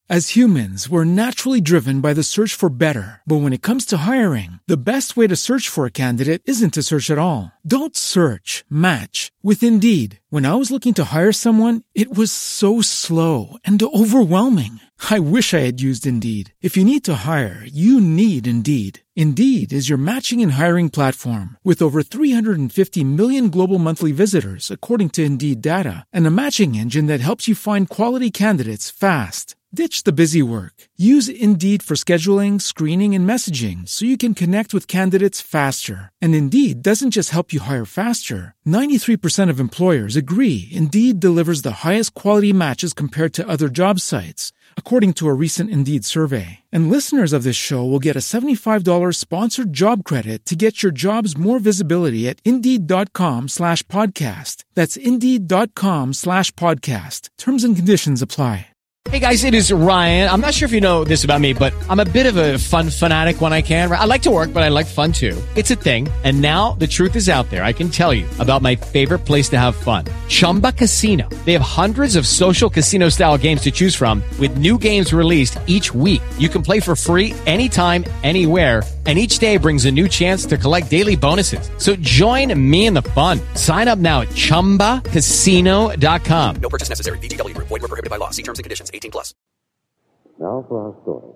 As humans, we're naturally driven by the search for better. But when it comes to hiring, the best way to search for a candidate isn't to search at all. Don't search, match with Indeed. When I was looking to hire someone, it was so slow and overwhelming. I wish I had used Indeed. If you need to hire, you need Indeed. Indeed is your matching and hiring platform with over 350 million global monthly visitors, according to Indeed data, and a matching engine that helps you find quality candidates fast. Ditch the busy work. Use Indeed for scheduling, screening, and messaging so you can connect with candidates faster. And Indeed doesn't just help you hire faster. 93% of employers agree Indeed delivers the highest quality matches compared to other job sites, according to a recent Indeed survey. And listeners of this show will get a $75 sponsored job credit to get your jobs more visibility at Indeed.com/podcast. That's Indeed.com/podcast. Terms and conditions apply. Hey guys, it is Ryan. I'm not sure if you know this about me, but I'm a bit of a fun fanatic when I can. I like to work, but I like fun too. It's a thing. And now the truth is out there. I can tell you about my favorite place to have fun. Chumba Casino. They have hundreds of social casino style games to choose from with new games released each week. You can play for free anytime, anywhere. And each day brings a new chance to collect daily bonuses. So join me in the fun. Sign up now at ChumbaCasino.com. No purchase necessary. VGW Group. Void where prohibited by law. See terms and conditions. 18+. Now for our story.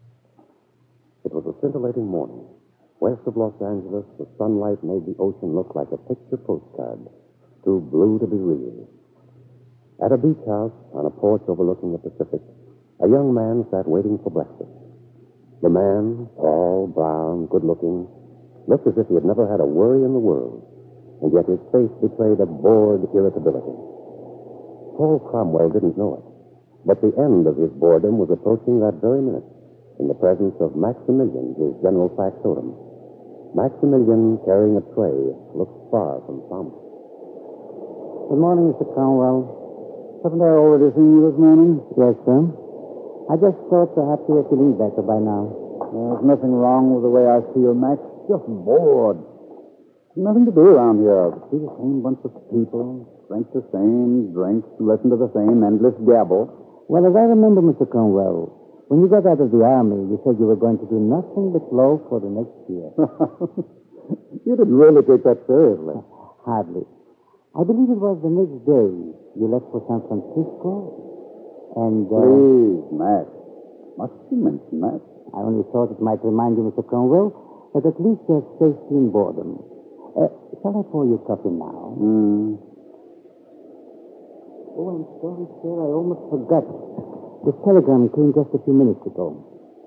It was a scintillating morning. West of Los Angeles, the sunlight made the ocean look like a picture postcard, too blue to be real. At a beach house on a porch overlooking the Pacific, a young man sat waiting for breakfast. The man, tall, brown, good-looking, looked as if he had never had a worry in the world, and yet his face betrayed a bored irritability. Paul Cromwell didn't know it, but the end of his boredom was approaching that very minute, in the presence of Maximilian, his general factotum. Maximilian, carrying a tray, looked far from promising. Good morning, Mr. Cromwell. Haven't I already seen you this morning? Yes, sir. I just thought perhaps you were feeling better by now. There's nothing wrong with the way I feel, Max. Just bored. Nothing to do around here. See the same bunch of people, drink the same drinks, listen to the same endless gabble. Well, as I remember, Mr. Cromwell, when you got out of the army, you said you were going to do nothing but low for the next year. You didn't really take that seriously. Hardly. I believe it was the next day you left for San Francisco. And, Please, Max. Must you mention that? I only thought it might remind you, Mr. Cromwell, that at least there's safety in boredom. Shall I pour you coffee now? Oh, I'm sorry, sir. I almost forgot. The telegram came just a few minutes ago.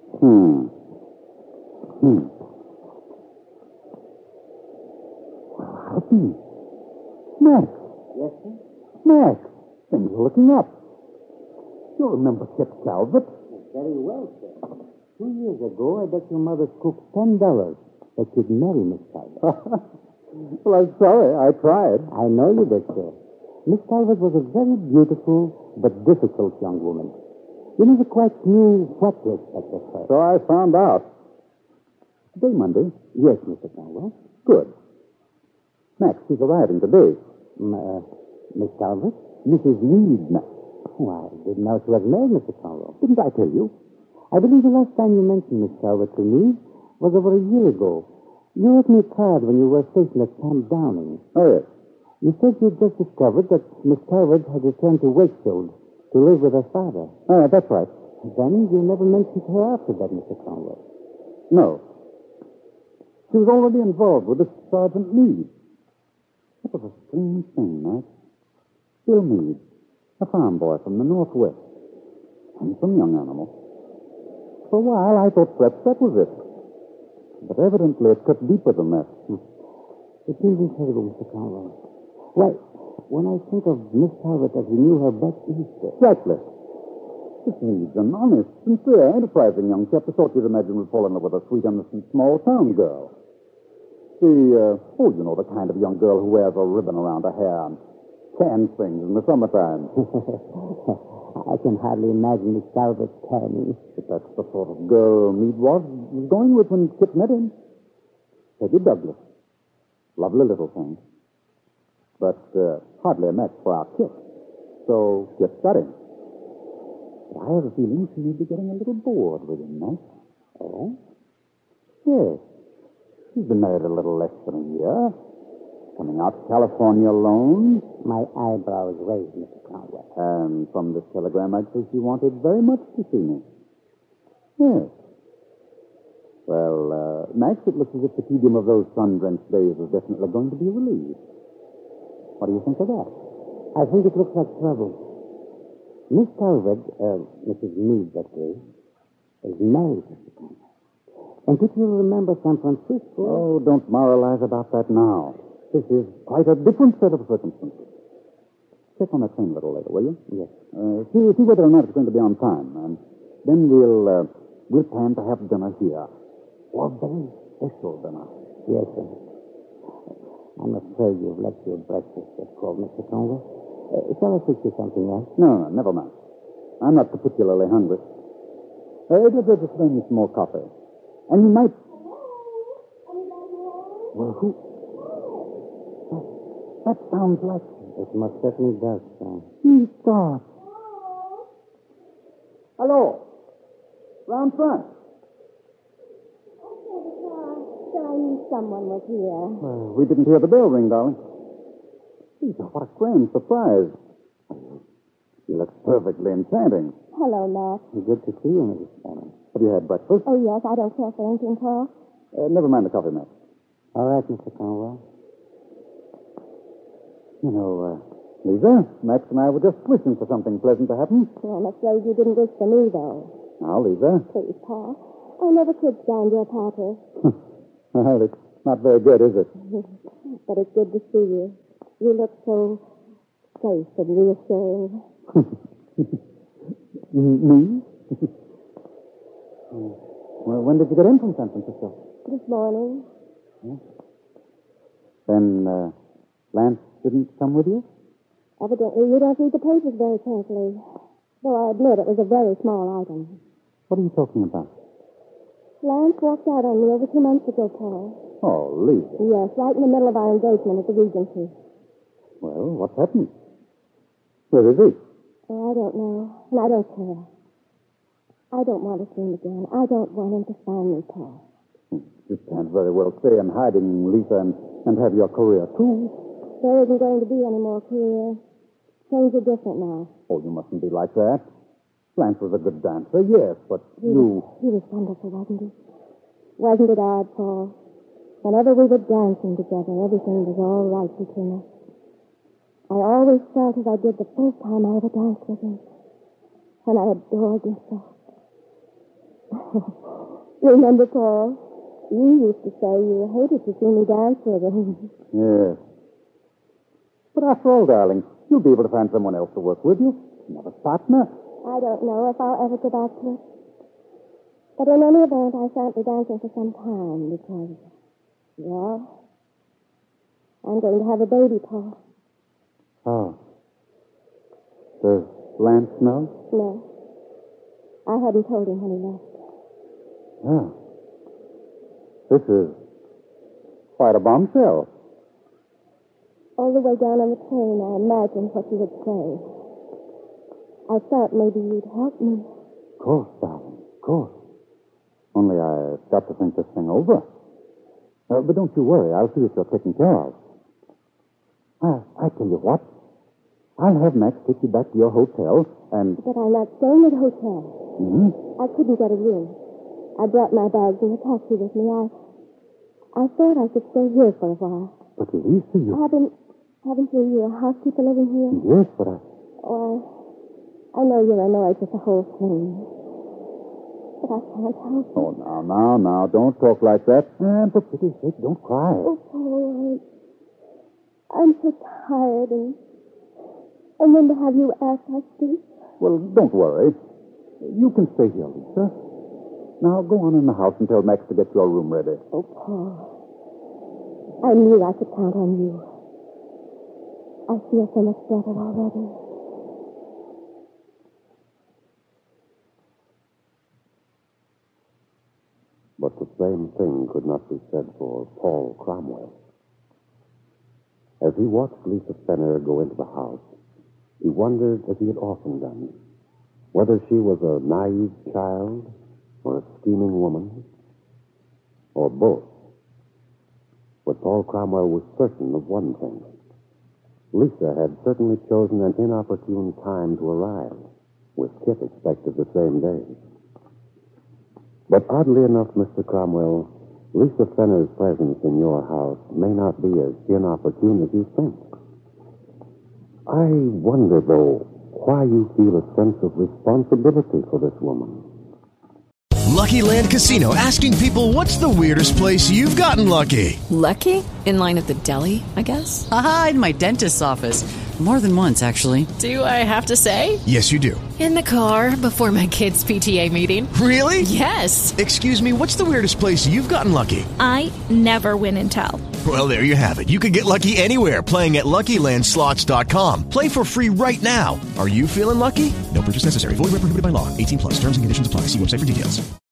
Coffee. Max. Yes, sir? Max. Things are looking up. You remember Kip Calvert? Very well, sir. 2 years ago, I bet your mother cooked $10 that you'd marry Miss Calvert. Well, I'm sorry. I tried. I know you did, sir. Miss Calvert was a very beautiful but difficult young woman. You never quite knew what to expect of her. So I found out. Today, Monday? Yes, Mr. Cromwell. Good. Max, she's arriving today. Miss Calvert? Mrs. Meade. Why, I didn't know she was married, Mr. Cromwell. Didn't I tell you? I believe the last time you mentioned Miss Calvert to me was over a year ago. You wrote me a card when you were stationed at Camp Downing. Oh, yes. You said you'd just discovered that Miss Calvert had returned to Wakefield to live with her father. Oh, that's right. Then you never mentioned her after that, Mr. Cromwell. No. She was already involved with this Sergeant Meade. That was a strange thing, Max. Bill Meade, a farm boy from the Northwest. Handsome young animal. For a while, I thought perhaps that was it. But evidently it cut deeper than that. It seems incredible, Mr. Cromwell. Why, when I think of Miss Calvert as we knew her back east... Exactly. This Meade's an honest, sincere, enterprising young chap. The sort you'd imagine would fall in love with a sweet, innocent, small-town girl. You know, the kind of young girl who wears a ribbon around her hair and cans things in the summertime. I can hardly imagine Miss Calvert canning. But that's the sort of girl Meade was going with when Kip met him. Peggy Douglas. Lovely little thing. But hardly a match for our Kip. So Kip got him. But I have a feeling she may be getting a little bored with him, Max. Oh? Yes. She's been married a little less than a year. Coming out to California alone. My eyebrows raised, Mr. Conway. And from this telegram, I'd say she wanted very much to see me. Yes. Well, Max, it looks as if the tedium of those sun-drenched days is definitely going to be relieved. What do you think of that? I think it looks like trouble. Miss Talbot, Mrs. Meade, that is married, Mr. Conway. And if you remember San Francisco... Oh, don't moralize about that now. This is quite a different set of circumstances. Check on that train a little later, will you? Yes. See whether or not it's going to be on time. And then we'll plan to have dinner here. A very special dinner. Yes, sir. I'm afraid you've left your breakfast get cold, Mr. Conway. Shall I fix you something else? No, never mind. I'm not particularly hungry. Just bring me some more coffee. And you might... Well, who... That sounds like... It most certainly does, sir. Stop. Hello. Round front. I knew someone was here. Well, we didn't hear the bell ring, darling. Lisa, what a grand surprise. She looks perfectly enchanting. Hello, Matt. Good to see you, Mrs. Stanley. Have you had breakfast? Oh, yes, I don't care for anything, Paul. Never mind the coffee, Matt. All right, Mr. Conway. You know, Lisa, Max and I were just wishing for something pleasant to happen. Well, I'm afraid you didn't wish for me, though. Now, Lisa. Please, Paul. I never could stand your patter. Well, it's not very good, is it? But it's good to see you. You look so safe and reassuring. Me? Well, when did you get in from San Francisco? This morning. Then, Lance didn't come with you? Evidently, you don't read the papers very carefully. Though I admit it was a very small item. What are you talking about? Lance walked out on me over 2 months ago, Paul. Oh, Lisa. Yes, right in the middle of our engagement at the Regency. Well, what's happened? Where is he? Oh, I don't know, and I don't care. I don't want to see him again. I don't want him to find me, Paul. You can't very well stay in hiding, Lisa, and have your career, too. There isn't going to be any more career. Things are different now. Oh, you mustn't be like that. Lance was a good dancer, yes, but He was wonderful, wasn't he? Wasn't it odd, Paul? Whenever we were dancing together, everything was all right between us. I always felt as I did the first time I ever danced with him. And I adored him so. Remember, Paul? You used to say you hated to see me dance with him. Yes. But after all, darling, you'll be able to find someone else to work with you. Another partner. I don't know if I'll ever go back to it. But in any event, I shan't be dancing for some time because, well, I'm going to have a baby, Paul. Oh. Does Lance know? No. I hadn't told him when he left. Oh. This is quite a bombshell. All the way down on the train, I imagined what you would say. I thought maybe you'd help me. Of course, darling, of course. Only I've got to think this thing over. But don't you worry. I'll see if you're taken care of. I tell you what. I'll have Max take you back to your hotel and... But I'm not staying at a hotel. Hmm? I couldn't get a room. I brought my bags in the taxi with me. I thought I could stay here for a while. But Lisa, you... Haven't you a housekeeper living here? Yes, but Oh, I know you're annoyed with the whole thing. But I can't help it. Oh, now, don't talk like that. And for pity's sake, don't cry. Oh, Paul, I'm so tired, and then to have you act like this. Well, don't worry. You can stay here, Lisa. Now, go on in the house and tell Max to get your room ready. Oh, Paul, I knew I could count on you. I feel so much better already. But the same thing could not be said for Paul Cromwell. As he watched Lisa Fenner go into the house, he wondered, as he had often done, Whether she was a naive child or a scheming woman, or both. But Paul Cromwell was certain of one thing. Lisa had certainly chosen an inopportune time to arrive, with Kit expected the same day. But oddly enough, Mr. Cromwell, Lisa Fenner's presence in your house may not be as inopportune as you think. I wonder, though, why you feel a sense of responsibility for this woman. Lucky Land Casino, asking people, what's the weirdest place you've gotten lucky? Lucky? In line at the deli, I guess? Aha, in my dentist's office. More than once, actually. Do I have to say? Yes, you do. In the car before my kids' PTA meeting. Really? Yes. Excuse me, what's the weirdest place you've gotten lucky? I never win and tell. Well, there you have it. You can get lucky anywhere, playing at LuckyLandSlots.com. Play for free right now. Are you feeling lucky? No purchase necessary. Void where prohibited by law. 18+. Terms and conditions apply. See website for details.